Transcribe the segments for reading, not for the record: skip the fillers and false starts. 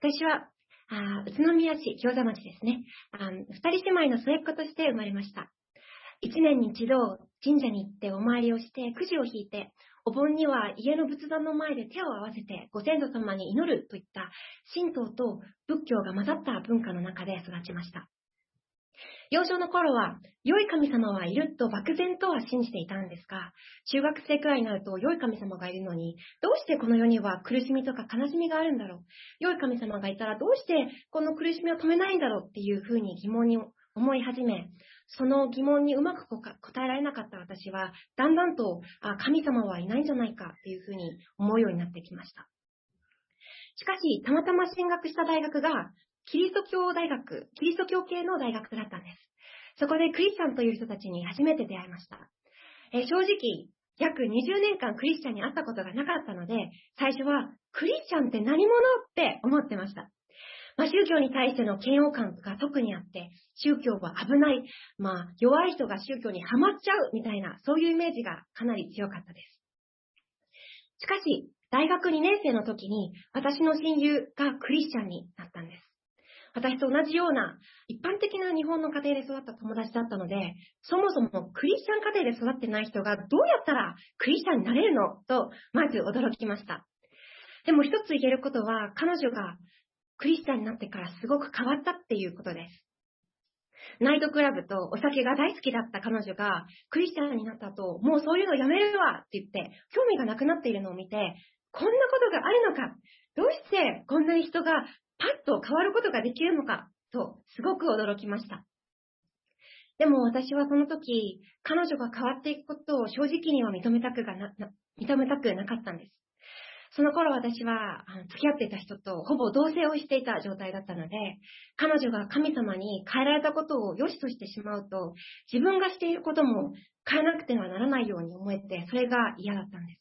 私は宇都宮市餃子町ですね。二人姉妹の末っ子として生まれました。一年に一度神社に行ってお参りをしてくじを引いて、お盆には家の仏壇の前で手を合わせてご先祖様に祈るといった神道と仏教が混ざった文化の中で育ちました。幼少の頃は良い神様はいると漠然とは信じていたんですが、中学生くらいになると良い神様がいるのに、どうしてこの世には苦しみとか悲しみがあるんだろう。良い神様がいたらどうしてこの苦しみを止めないんだろうっていうふうに疑問に思い始め、その疑問にうまく答えられなかった私は、だんだんと神様はいないんじゃないかっていうふうに思うようになってきました。しかし、たまたま進学した大学がキリスト教系の大学だったんです。そこでクリスチャンという人たちに初めて出会いました。正直、約20年間クリスチャンに会ったことがなかったので、最初はクリスチャンって何者って思ってました。宗教に対しての嫌悪感が特にあって、宗教は危ない、弱い人が宗教にはまっちゃうみたいな、そういうイメージがかなり強かったです。しかし、大学2年生の時に私の親友がクリスチャンになったんです。私と同じような一般的な日本の家庭で育った友達だったので、そもそもクリスチャン家庭で育ってない人がどうやったらクリスチャンになれるのと、まず驚きました。でも一つ言えることは、彼女がクリスチャンになってからすごく変わったっていうことです。ナイトクラブとお酒が大好きだった彼女がクリスチャンになった後、もうそういうのやめるわって言って興味がなくなっているのを見て、こんなことがあるのか、どうしてこんなに人がパッと変わることができるのかとすごく驚きました。でも私はその時、彼女が変わっていくことを正直には認めたくなかったんです。その頃私は付き合っていた人とほぼ同棲をしていた状態だったので、彼女が神様に変えられたことを良しとしてしまうと、自分がしていることも変えなくてはならないように思えて、それが嫌だったんです。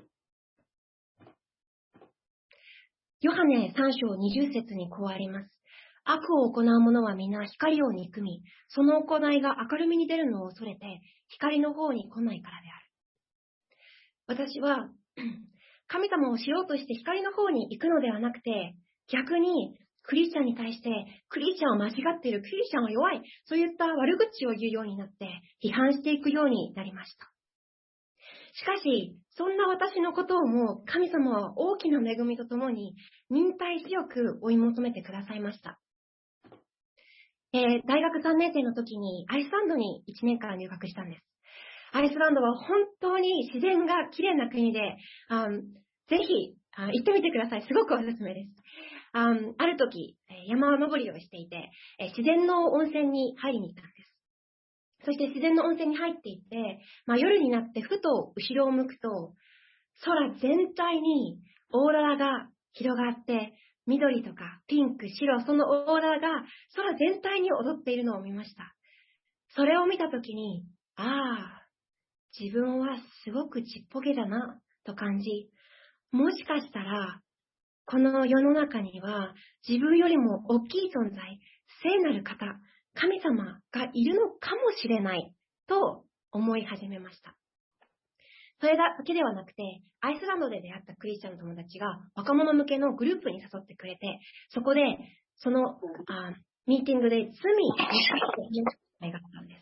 ヨハネ3章20節にこうあります。悪を行う者は皆光を憎み、その行いが明るみに出るのを恐れて、光の方に来ないからである。私は神様を知ろうとして光の方に行くのではなくて、逆にクリスチャンに対して、クリスチャンは間違っている、クリスチャンは弱い、そういった悪口を言うようになって、批判していくようになりました。しかし、そんな私のことをも神様は大きな恵みとともに忍耐強く追い求めてくださいました。大学3年生の時にアイスランドに1年間留学したんです。アイスランドは本当に自然が綺麗な国で、ぜひ行ってみてください。すごくおすすめです。ある時、山登りをしていて、自然の温泉に入りに行ったんです。そして自然の温泉に入っていって、夜になってふと後ろを向くと、空全体にオーロラが広がって、緑とかピンク、白、そのオーロラが空全体に踊っているのを見ました。それを見たときに、自分はすごくちっぽけだなと感じ、もしかしたらこの世の中には自分よりも大きい存在、聖なる方、神様がいるのかもしれないと思い始めました。それだけではなくて、アイスランドで出会ったクリスチャンの友達が若者向けのグループに誘ってくれて、そこでそのミーティングで罪について話があったんです。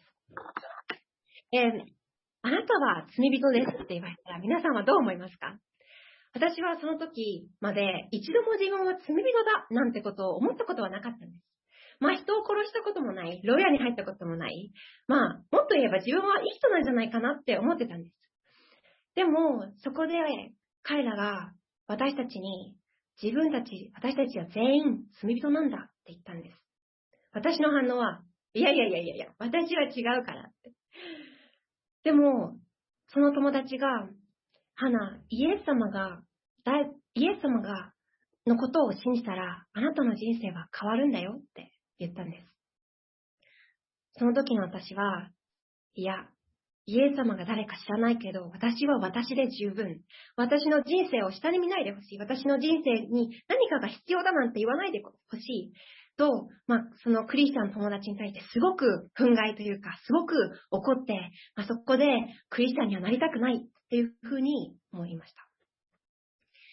あなたは罪人ですって言われたら皆さんはどう思いますか？私はその時まで一度も自分は罪人だなんてことを思ったことはなかったんです。人を殺したこともない、牢屋に入ったこともない、もっと言えば自分はいい人なんじゃないかなって思ってたんです。でもそこで彼らが私たちに私たちは全員罪人なんだって言ったんです。私の反応は、いや、私は違うからって。でも、その友達が、ハナ、イエス様がのことを信じたら、あなたの人生は変わるんだよって言ったんです。その時の私は、いや、イエス様が誰か知らないけど、私は私で十分。私の人生を下に見ないでほしい。私の人生に何かが必要だなんて言わないでほしい。と、そのクリスチャンの友達に対してすごく憤慨というか、すごく怒って、そこでクリスチャンにはなりたくないっていうふうに思いました。し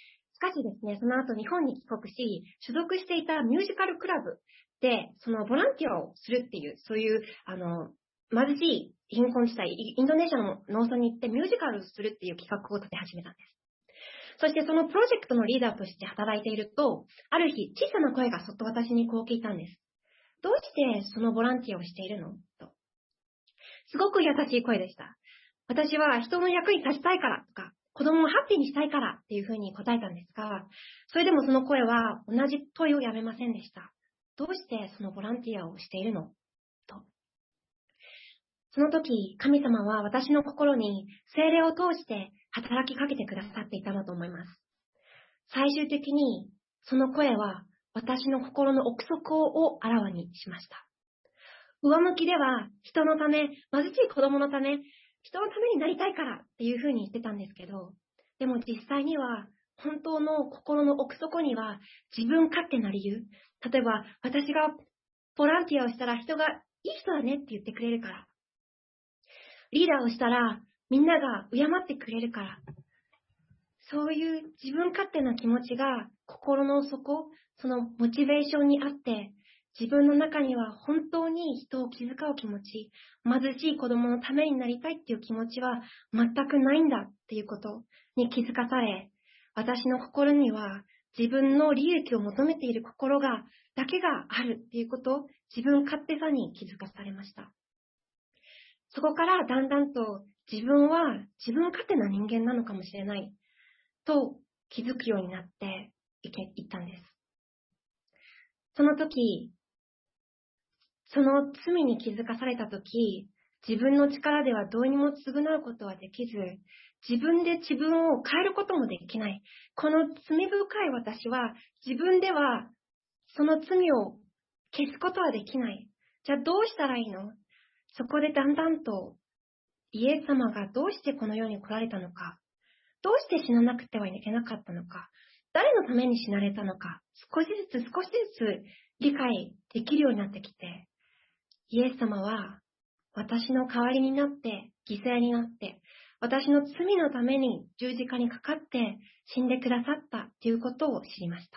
かしですね、その後日本に帰国し、所属していたミュージカルクラブで、そのボランティアをするっていう、そういう、貧しい貧困地帯、インドネシアの農村に行ってミュージカルをするっていう企画を立て始めたんです。そしてそのプロジェクトのリーダーとして働いていると、ある日、小さな声がそっと私にこう聞いたんです。どうしてそのボランティアをしているのと。すごく優しい声でした。私は人の役に立ちたいからとか、子供をハッピーにしたいからっていうふうに答えたんですが、それでもその声は同じ問いをやめませんでした。どうしてそのボランティアをしているのと。その時、神様は私の心に聖霊を通して働きかけてくださっていたのと思います。最終的にその声は私の心の奥底をあらわにしました。上向きでは人のため、貧しい子供のため、人のためになりたいからっていうふうに言ってたんですけど、でも実際には本当の心の奥底には自分勝手な理由。例えば私がボランティアをしたら人がいい人だねって言ってくれるから。リーダーをしたらみんなが敬ってくれるから。そういう自分勝手な気持ちが心の底、そのモチベーションにあって、自分の中には本当に人を気遣う気持ち、貧しい子供のためになりたいっていう気持ちは全くないんだっていうことに気づかされ、私の心には自分の利益を求めている心だけがあるっていうこと、自分勝手さに気づかされました。そこからだんだんと自分は自分勝手な人間なのかもしれないと気づくようになっていったんです。その時、その罪に気づかされた時、自分の力ではどうにも償うことはできず、自分で自分を変えることもできない。この罪深い私は自分ではその罪を消すことはできない。じゃあどうしたらいいの？そこでだんだんとイエス様がどうしてこの世に来られたのか、どうして死ななくてはいけなかったのか、誰のために死なれたのか、少しずつ理解できるようになってきて、イエス様は私の代わりになって、犠牲になって、私の罪のために十字架にかかって死んでくださったということを知りました。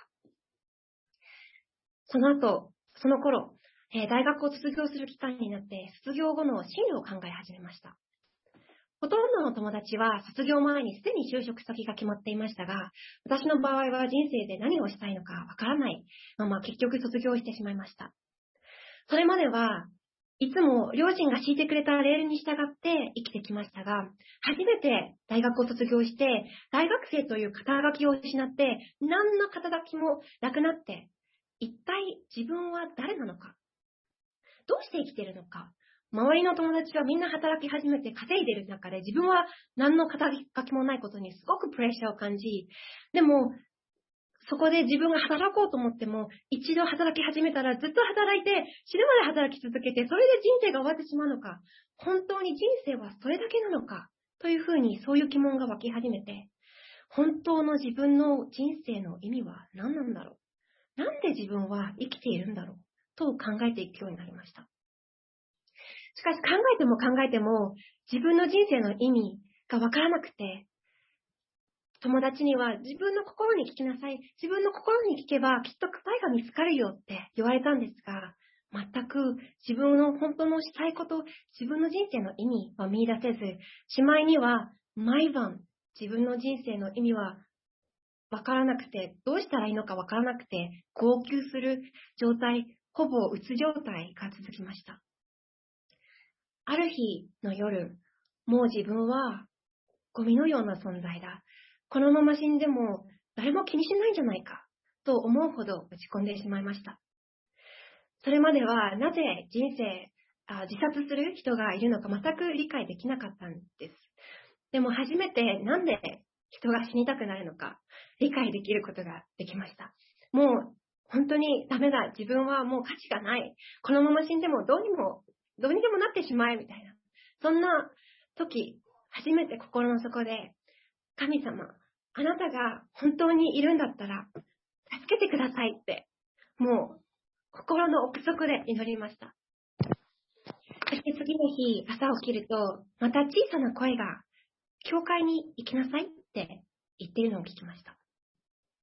その後、その頃、大学を卒業する期間になって、卒業後の進路を考え始めました。ほとんどの友達は卒業前にすでに就職先が決まっていましたが、私の場合は人生で何をしたいのかわからないまま結局卒業してしまいました。それまではいつも両親が敷いてくれたレールに従って生きてきましたが、初めて大学を卒業して、大学生という肩書きを失って、何の肩書きもなくなって、一体自分は誰なのか、どうして生きているのか、周りの友達はみんな働き始めて稼いでいる中で、自分は何の肩書きもないことにすごくプレッシャーを感じ、でも、そこで自分が働こうと思っても、一度働き始めたらずっと働いて、死ぬまで働き続けて、それで人生が終わってしまうのか、本当に人生はそれだけなのか、というふうにそういう疑問が湧き始めて、本当の自分の人生の意味は何なんだろう、なんで自分は生きているんだろう、と考えていくようになりました。しかし考えても考えても、自分の人生の意味がわからなくて、友達には自分の心に聞きなさい。自分の心に聞けばきっと答えが見つかるよって言われたんですが、全く自分の本当のしたいこと、自分の人生の意味は見出せず、しまいには毎晩自分の人生の意味はわからなくて、どうしたらいいのかわからなくて、号泣する状態、ほぼうつ状態が続きました。ある日の夜、もう自分はゴミのような存在だ。このまま死んでも誰も気にしないんじゃないかと思うほど落ち込んでしまいました。それまではなぜ自殺する人がいるのか全く理解できなかったんです。でも初めてなんで人が死にたくなるのか理解できることができました。もう本当にダメだ。自分はもう価値がない。このまま死んでもどうにでもなってしまえみたいな。そんな時、初めて心の底で、神様、あなたが本当にいるんだったら、助けてくださいって、もう心の奥底で祈りました。そして次の日、朝起きると、また小さな声が、教会に行きなさいって言っているのを聞きました。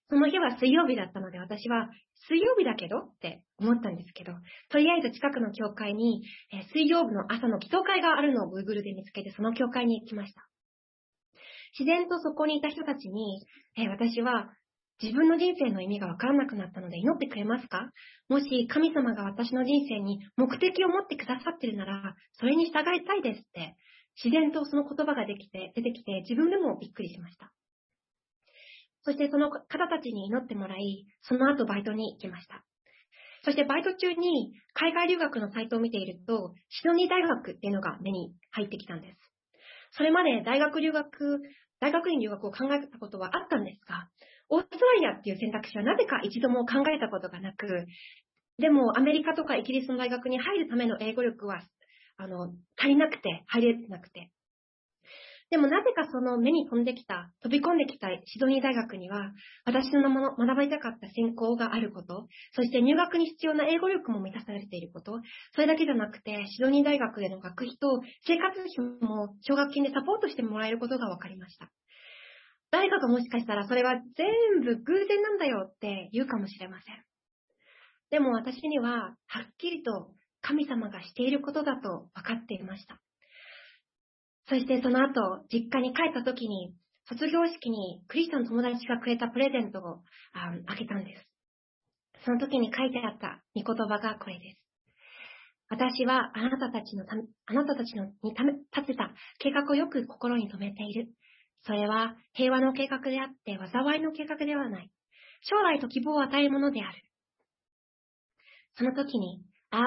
その日は水曜日だったので、私は水曜日だけどって思ったんですけど、とりあえず近くの教会に、水曜日の朝の祈祷会があるのを Google で見つけて、その教会に行きました。自然とそこにいた人たちに、私は自分の人生の意味がわからなくなったので祈ってくれますか？もし神様が私の人生に目的を持ってくださってるなら、それに従いたいですって、自然とその言葉が出てきて、自分でもびっくりしました。そしてその方たちに祈ってもらい、その後バイトに行きました。そしてバイト中に海外留学のサイトを見ていると、シドニー大学っていうのが目に入ってきたんです。それまで大学院留学を考えたことはあったんですが、オーストラリアっていう選択肢はなぜか一度も考えたことがなく、でもアメリカとかイギリスの大学に入るための英語力は足りなくて、入れなくて。でもなぜかその飛び込んできたシドニー大学には、私の学びたかった専攻があること、そして入学に必要な英語力も満たされていること、それだけじゃなくて、シドニー大学での学費と生活費も奨学金でサポートしてもらえることが分かりました。誰かがもしかしたらそれは全部偶然なんだよって言うかもしれません。でも私にははっきりと神様がしていることだと分かっていました。そしてその後、実家に帰った時に、卒業式にクリスチャンの友達がくれたプレゼントをあげたんです。その時に書いてあった御言葉がこれです。私はあなたたちに立てた計画をよく心に留めている。それは平和の計画であって災いの計画ではない。将来と希望を与えるものである。その時に、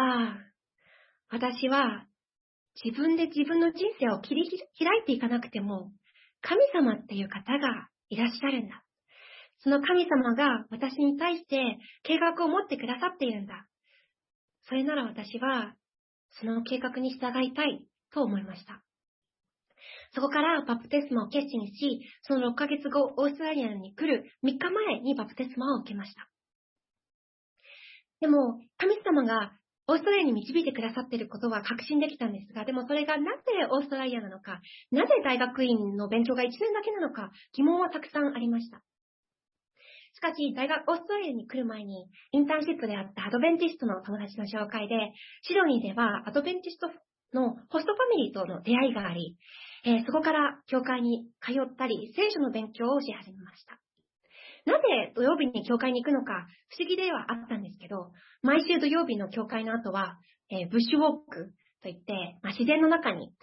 私は自分で自分の人生を切り開いていかなくても、神様っていう方がいらっしゃるんだ。その神様が私に対して計画を持ってくださっているんだ。それなら私はその計画に従いたいと思いました。そこからバプテスマを決心し、その6ヶ月後、オーストラリアに来る3日前にバプテスマを受けました。でも、神様がオーストラリアに導いてくださっていることは確信できたんですが、でもそれがなぜオーストラリアなのか、なぜ大学院の勉強が1年だけなのか、疑問はたくさんありました。しかし、オーストラリアに来る前に、インターンシップであったアドベンティストの友達の紹介で、シドニーではアドベンティストのホストファミリーとの出会いがあり、そこから教会に通ったり、聖書の勉強をし始めました。なぜ土曜日に教会に行くのか不思議ではあったんですけど、毎週土曜日の教会の後は、ブッシュウォークといって、自然の中に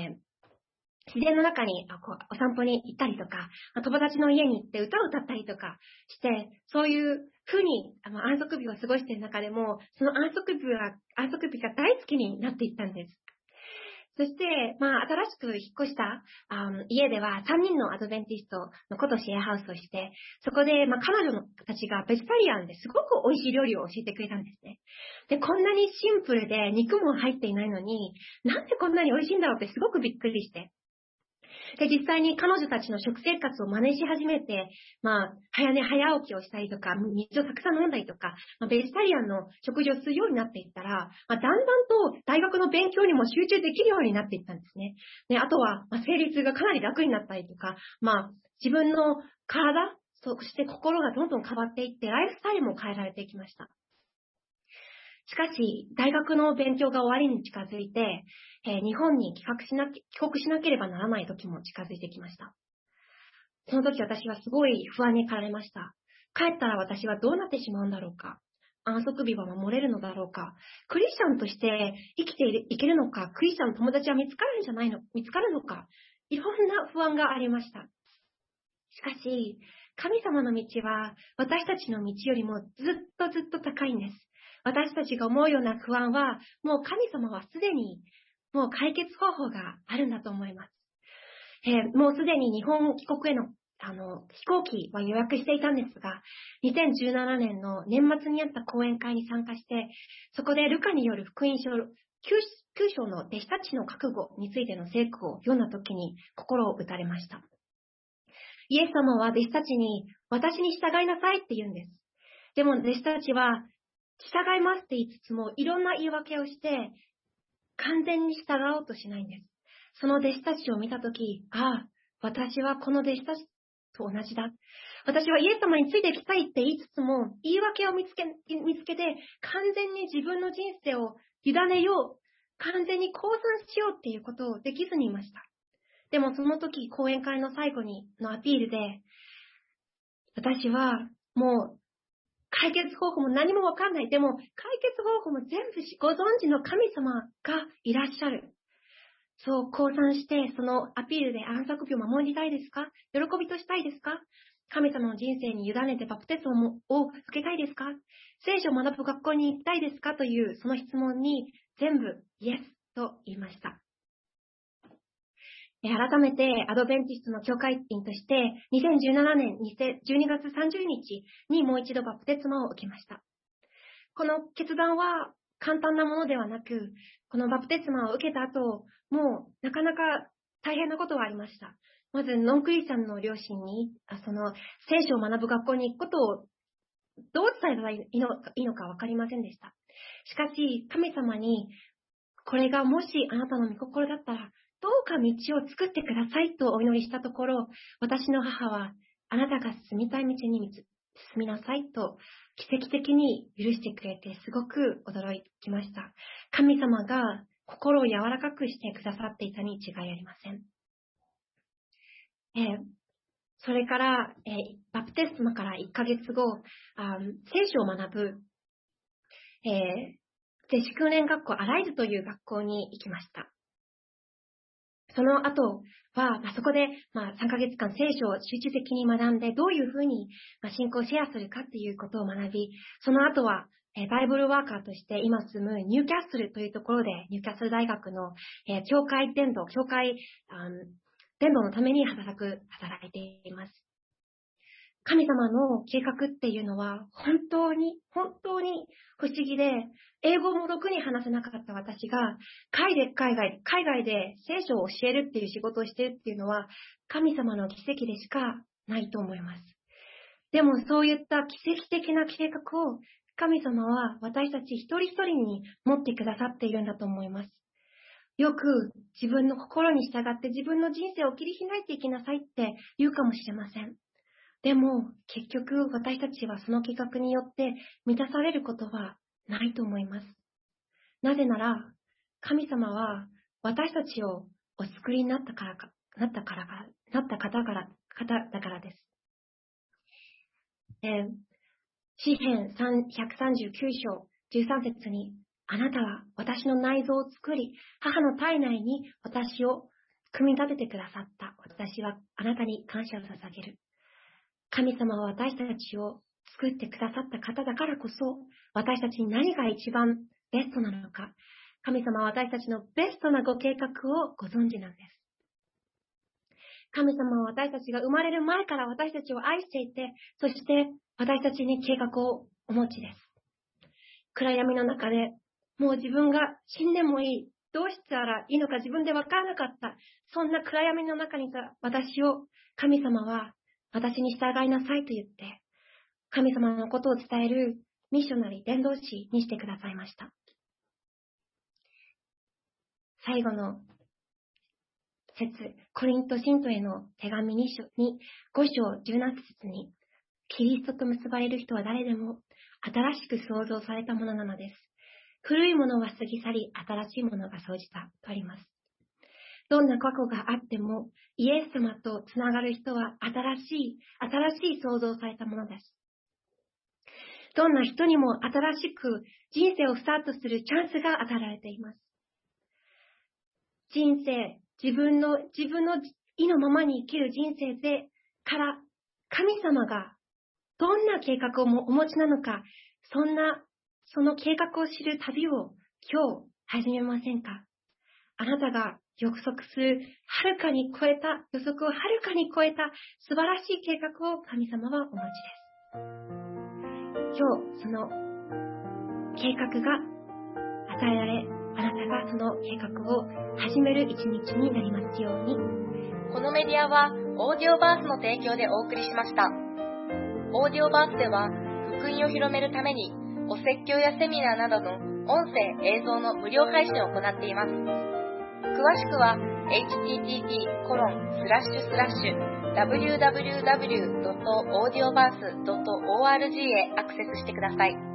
お散歩に行ったりとか、友達の家に行って歌を歌ったりとかして、そういう風に安息日を過ごしている中でも、その安息日が大好きになっていったんです。そして、新しく引っ越した家では3人のアドベンティストの子とシェアハウスをして、そこで、彼女たちがベジタリアンですごく美味しい料理を教えてくれたんですね。で、こんなにシンプルで肉も入っていないのに、なんでこんなに美味しいんだろうってすごくびっくりして。で、実際に彼女たちの食生活を真似し始めて、早起きをしたりとか、水をたくさん飲んだりとか、ベジタリアンの食事をするようになっていったら、だんだんと大学の勉強にも集中できるようになっていったんですね。で、あとは、生理痛がかなり楽になったりとか、自分の体、そして心がどんどん変わっていって、ライフスタイルも変えられていきました。しかし、大学の勉強が終わりに近づいて、日本に帰国しなければならない時も近づいてきました。その時私はすごい不安に駆られました。帰ったら私はどうなってしまうんだろうか。安息日は守れるのだろうか。クリスチャンとして生きていけるのか。クリスチャンの友達は見つかるのか。いろんな不安がありました。しかし、神様の道は私たちの道よりもずっと高いんです。私たちが思うような不安は、もう神様はすでにもう解決方法があるんだと思います。もうすでに日本帰国への飛行機は予約していたんですが、2017年の年末にあった講演会に参加して、そこでルカによる福音書、9章の弟子たちの覚悟についての聖句を読んだときに心を打たれました。イエス様は弟子たちに、私に従いなさいって言うんです。でも弟子たちは、従いますって言いつつも、いろんな言い訳をして、完全に従おうとしないんです。その弟子たちを見たとき、私はこの弟子たちと同じだ。 私はイエス様についていきたいって言いつつも、言い訳を見つけて、完全に自分の人生を委ねよう、完全に降参しようっていうことをできずにいました。でもその時、講演会の最後のアピールで、私はもう解決方法も何もわかんない。でも解決方法も全部ご存知の神様がいらっしゃる。そう降参して、そのアピールで安息日を守りたいですか？喜びとしたいですか？神様の人生に委ねてバプテスマを受けたいですか？聖書を学ぶ学校に行きたいですか？というその質問に全部イエスと言いました。改めてアドベンチストの教会員として2017年12月30日にもう一度バプテスマを受けました。この決断は簡単なものではなく、このバプテスマを受けた後、もうなかなか大変なことがありました。まずノンクリスチャンの両親にその聖書を学ぶ学校に行くことをどう伝えたらいいのか分かりませんでした。しかし神様にこれがもしあなたの御心だったらどうか道を作ってくださいとお祈りしたところ、私の母はあなたが進みたい道に進みなさいと奇跡的に許してくれてすごく驚きました。神様が心を柔らかくしてくださっていたに違いありません。それから、バプテスマから1ヶ月後、聖書を学ぶ、弟子訓練学校アライズという学校に行きました。その後は、そこで3ヶ月間聖書を集中的に学んで、どういうふうに信仰をシェアするかということを学び、その後はバイブルワーカーとして今住むニューキャッスルというところで、ニューキャッスル大学の教会伝道のために働いています。神様の計画っていうのは本当に不思議で、英語もろくに話せなかった私が海外で聖書を教えるっていう仕事をしているっていうのは神様の奇跡でしかないと思います。でもそういった奇跡的な計画を神様は私たち一人一人に持ってくださっているんだと思います。よく自分の心に従って自分の人生を切り開いていきなさいって言うかもしれません。でも結局私たちはその計画によって満たされることはないと思います。なぜなら神様は私たちをお作りになった方だからです。詩編139章13節に、あなたは私の内臓を作り、母の体内に私を組み立ててくださった。私はあなたに感謝を捧げる。神様は私たちを作ってくださった方だからこそ、私たちに何が一番ベストなのか、神様は私たちのベストなご計画をご存知なんです。神様は私たちが生まれる前から私たちを愛していて、そして私たちに計画をお持ちです。暗闇の中でもう自分が死んでもいい、どうしたらいいのか自分で分からなかった、そんな暗闇の中にいた私を神様は私に従いなさいと言って、神様のことを伝えるミッショナリー、伝道師にしてくださいました。最後の節、コリント信徒への手紙5章17節に、キリストと結ばれる人は誰でも新しく創造されたものなのです。古いものは過ぎ去り、新しいものが生じたとあります。どんな過去があっても、イエス様とつながる人は新しい創造されたものです。どんな人にも新しく人生をスタートするチャンスが与えられています。人生、自分の意のままに生きる人生でから神様がどんな計画をお持ちなのか、その計画を知る旅を今日始めませんか？あなたが予測をはるかに超えた素晴らしい計画を神様はお持ちです。今日その計画が与えられ、あなたがその計画を始める一日になりますように。 このメディアはオーディオバースの提供でお送りしました。オーディオバースでは福音を広めるためにお説教やセミナーなどの音声・映像の無料配信を行っています。詳しくは http://www.audioverse.org へアクセスしてください。